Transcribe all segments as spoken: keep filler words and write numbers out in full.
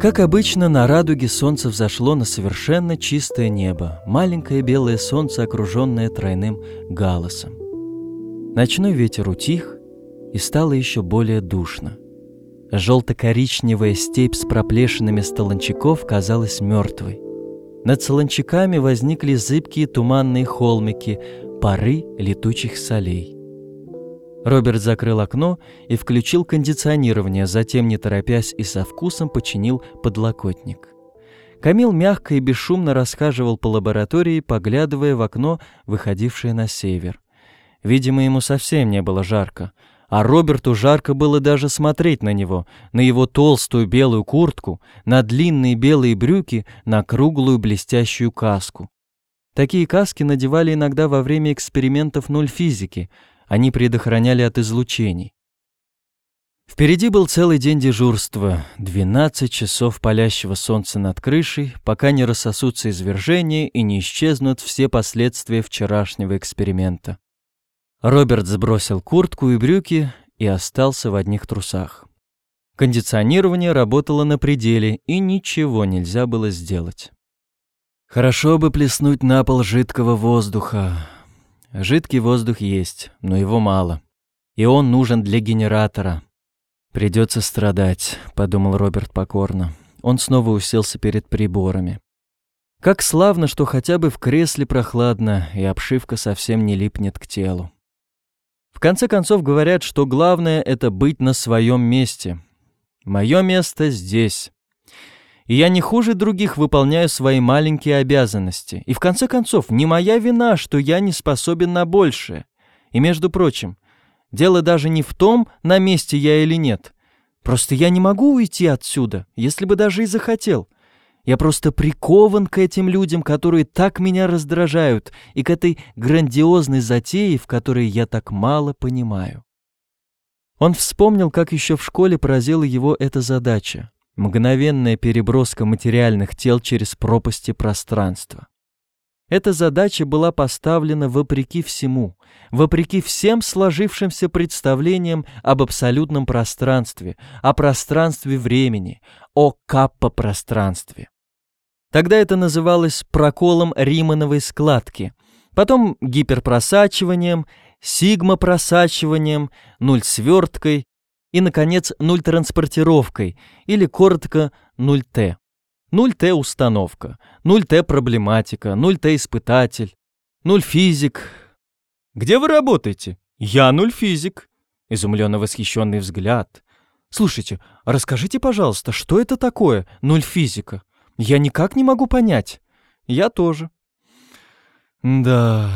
Как обычно, на радуге солнце взошло на совершенно чистое небо, маленькое белое солнце, окруженное тройным галласом. Ночной ветер утих, и стало еще более душно. Желто-коричневая степь с проплешинами столончаков казалась мертвой. Над солончаками возникли зыбкие туманные холмики, пары летучих солей. Роберт закрыл окно и включил кондиционирование, затем, не торопясь и со вкусом, починил подлокотник. Камил мягко и бесшумно расхаживал по лаборатории, поглядывая в окно, выходившее на север. Видимо, ему совсем не было жарко, а Роберту жарко было даже смотреть на него, на его толстую белую куртку, на длинные белые брюки, на круглую блестящую каску. Такие каски надевали иногда во время экспериментов нульфизики. Они предохраняли от излучений. Впереди был целый день дежурства, двенадцать часов палящего солнца над крышей, пока не рассосутся извержения и не исчезнут все последствия вчерашнего эксперимента. Роберт сбросил куртку и брюки и остался в одних трусах. Кондиционирование работало на пределе, и ничего нельзя было сделать. Хорошо бы плеснуть на пол жидкого воздуха. Жидкий воздух есть, но его мало. И он нужен для генератора. «Придется страдать», — подумал Роберт покорно. Он снова уселся перед приборами. Как славно, что хотя бы в кресле прохладно, и обшивка совсем не липнет к телу. В конце концов говорят, что главное — это быть на своем месте. Мое место здесь. И я не хуже других выполняю свои маленькие обязанности. И в конце концов, не моя вина, что я не способен на большее. И, между прочим, дело даже не в том, на месте я или нет. Просто я не могу уйти отсюда, если бы даже и захотел. Я просто прикован к этим людям, которые так меня раздражают, и к этой грандиозной затее, в которой я так мало понимаю. Он вспомнил, как еще в школе поразила его эта задача. Мгновенная переброска материальных тел через пропасти пространства. Эта задача была поставлена вопреки всему, вопреки всем сложившимся представлениям об абсолютном пространстве, о пространстве времени, о каппа-пространстве. Тогда это называлось проколом Римановой складки, потом гиперпросачиванием, сигма-просачиванием, нуль-сверткой, и, наконец, нуль-транспортировкой, или коротко нуль-Т. нуль-Т установка, нуль-Т проблематика, нуль-Т испытатель, нуль-физик. «Где вы работаете?» «Я нуль-физик». Изумленно восхищенный взгляд. «Слушайте, расскажите, пожалуйста, что это такое нуль-физика? Я никак не могу понять». «Я тоже». «Да...»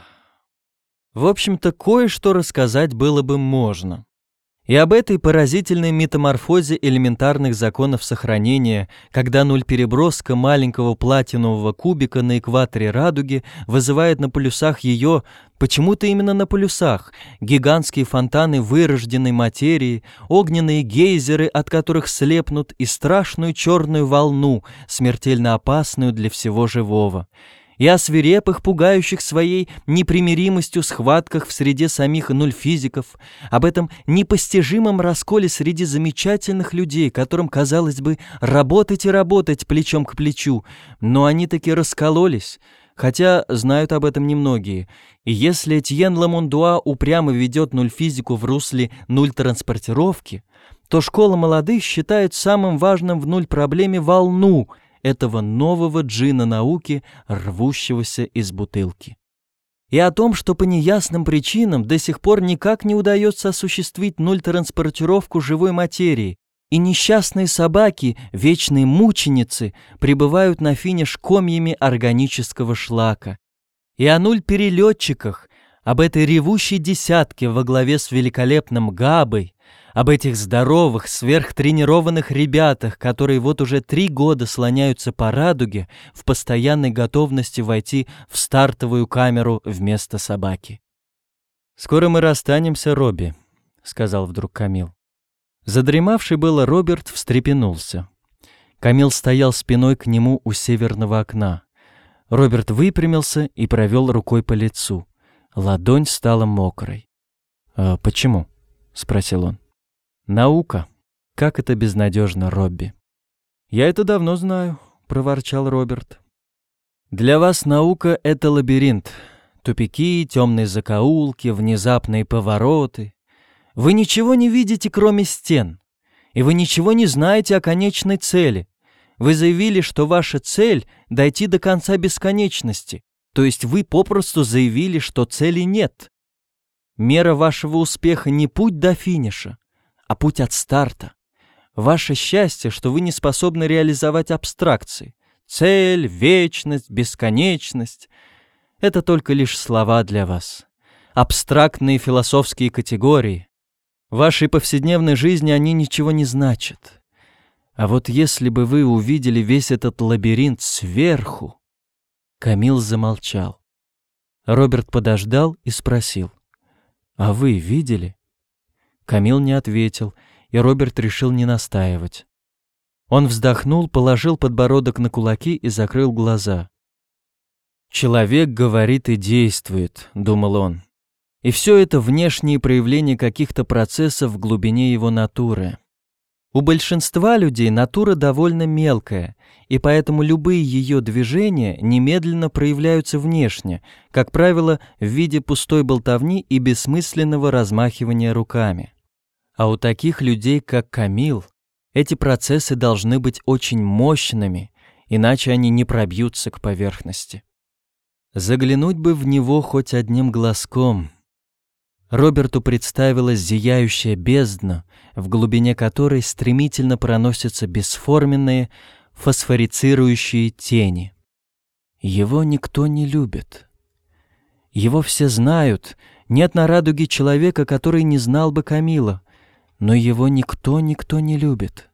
В общем-то, кое-что рассказать было бы можно. И об этой поразительной метаморфозе элементарных законов сохранения, когда нуль-переброска маленького платинового кубика на экваторе радуги вызывает на полюсах ее, почему-то именно на полюсах, гигантские фонтаны вырожденной материи, огненные гейзеры, от которых слепнут, и страшную черную волну, смертельно опасную для всего живого. И о свирепых, пугающих своей непримиримостью схватках в среде самих нуль-физиков, об этом непостижимом расколе среди замечательных людей, которым, казалось бы, работать и работать плечом к плечу, но они таки раскололись, хотя знают об этом немногие. И если Этьен Ламондуа упрямо ведет нуль-физику в русле нуль-транспортировки, то школа молодых считает самым важным в нуль-проблеме волну этого нового джина науки, рвущегося из бутылки. И о том, что по неясным причинам до сих пор никак не удается осуществить нуль-транспортировку живой материи, и несчастные собаки, вечные мученицы, прибывают на финиш комьями органического шлака. И о нуль-перелетчиках, об этой ревущей десятке во главе с великолепным Габой, об этих здоровых, сверхтренированных ребятах, которые вот уже три года слоняются по радуге в постоянной готовности войти в стартовую камеру вместо собаки. «Скоро мы расстанемся, Робби», — сказал вдруг Камил. Задремавший было Роберт встрепенулся. Камил стоял спиной к нему у северного окна. Роберт выпрямился и провел рукой по лицу. Ладонь стала мокрой. «А почему?» — спросил он. «Наука. Как это безнадежно, Робби». «Я это давно знаю», — проворчал Роберт. «Для вас наука — это лабиринт. Тупики, темные закоулки, внезапные повороты. Вы ничего не видите, кроме стен. И вы ничего не знаете о конечной цели. Вы заявили, что ваша цель — дойти до конца бесконечности. То есть вы попросту заявили, что цели нет. Мера вашего успеха не путь до финиша, а путь от старта. Ваше счастье, что вы не способны реализовать абстракции. Цель, вечность, бесконечность — это только лишь слова для вас. Абстрактные философские категории. В вашей повседневной жизни они ничего не значат. А вот если бы вы увидели весь этот лабиринт сверху...» Камил замолчал. Роберт подождал и спросил: «А вы видели?» Камил не ответил, и Роберт решил не настаивать. Он вздохнул, положил подбородок на кулаки и закрыл глаза. «Человек говорит и действует», — думал он. «И все это внешние проявления каких-то процессов в глубине его натуры. У большинства людей натура довольно мелкая, и поэтому любые ее движения немедленно проявляются внешне, как правило, в виде пустой болтовни и бессмысленного размахивания руками. А у таких людей, как Камил, эти процессы должны быть очень мощными, иначе они не пробьются к поверхности. Заглянуть бы в него хоть одним глазком». Роберту представилась зияющая бездна, в глубине которой стремительно проносятся бесформенные, фосфорицирующие тени. Его никто не любит. Его все знают, нет на радуге человека, который не знал бы Камила, но его никто-никто не любит.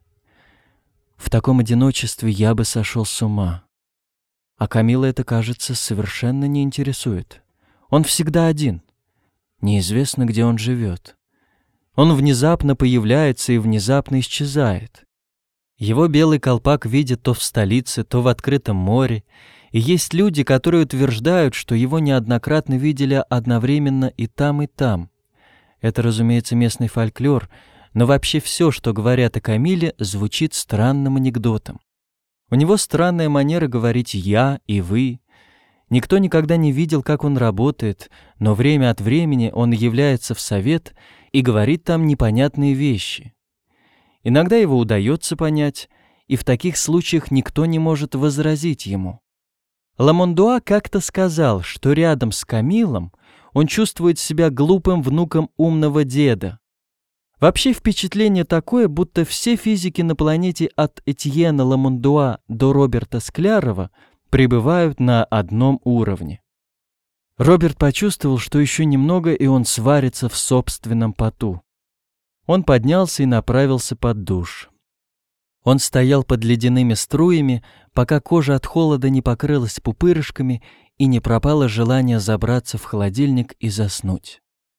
В таком одиночестве я бы сошел с ума. А Камила это, кажется, совершенно не интересует. Он всегда один. Неизвестно, где он живет. Он внезапно появляется и внезапно исчезает. Его белый колпак видят то в столице, то в открытом море, и есть люди, которые утверждают, что его неоднократно видели одновременно и там, и там. Это, разумеется, местный фольклор, но вообще все, что говорят о Камиле, звучит странным анекдотом. У него странная манера говорить «я» и «вы». Никто никогда не видел, как он работает, но время от времени он является в совет и говорит там непонятные вещи. Иногда его удается понять, и в таких случаях никто не может возразить ему. Ламондуа как-то сказал, что рядом с Камилом он чувствует себя глупым внуком умного деда. Вообще впечатление такое, будто все физики на планете от Этьена Ламондуа до Роберта Склярова пребывают на одном уровне. Роберт почувствовал, что еще немного, и он сварится в собственном поту. Он поднялся и направился под душ. Он стоял под ледяными струями, пока кожа от холода не покрылась пупырышками и не пропало желание забраться в холодильник и заснуть.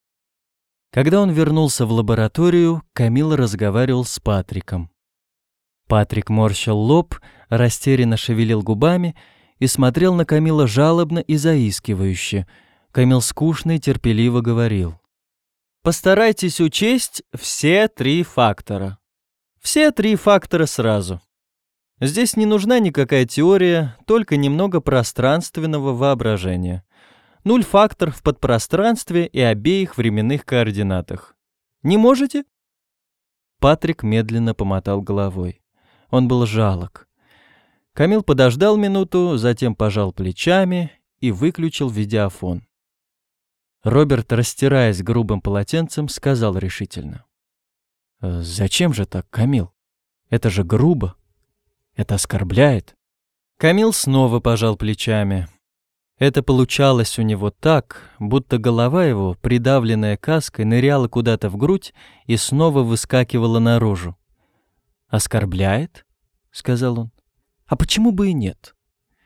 Когда он вернулся в лабораторию, Камил разговаривал с Патриком. Патрик морщил лоб, растерянно шевелил губами и смотрел на Камила жалобно и заискивающе. Камил скучно и терпеливо говорил: «Постарайтесь учесть все три фактора. Все три фактора сразу. Здесь не нужна никакая теория, только немного пространственного воображения. Нуль фактор в подпространстве и обеих временных координатах. Не можете?» Патрик медленно помотал головой. Он был жалок. Камил подождал минуту, затем пожал плечами и выключил видеофон. Роберт, растираясь грубым полотенцем, сказал решительно: «Зачем же так, Камил? Это же грубо. Это оскорбляет». Камил снова пожал плечами. Это получалось у него так, будто голова его, придавленная каской, ныряла куда-то в грудь и снова выскакивала наружу. «Оскорбляет?» — сказал он. «А почему бы и нет?»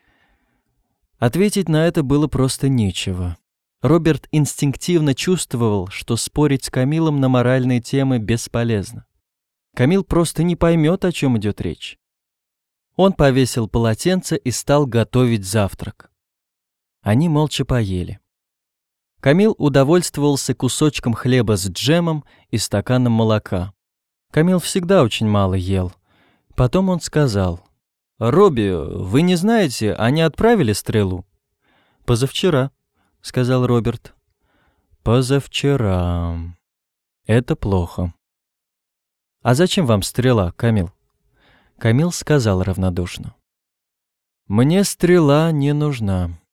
Ответить на это было просто нечего. Роберт инстинктивно чувствовал, что спорить с Камилом на моральные темы бесполезно. Камил просто не поймет, о чем идет речь. Он повесил полотенце и стал готовить завтрак. Они молча поели. Камил удовольствовался кусочком хлеба с джемом и стаканом молока. Камил всегда очень мало ел. Потом он сказал: «Робби, вы не знаете, они отправили стрелу?» «Позавчера», — сказал Роберт. «Позавчера. Это плохо». «А зачем вам стрела, Камил?» Камил сказал равнодушно: «Мне стрела не нужна.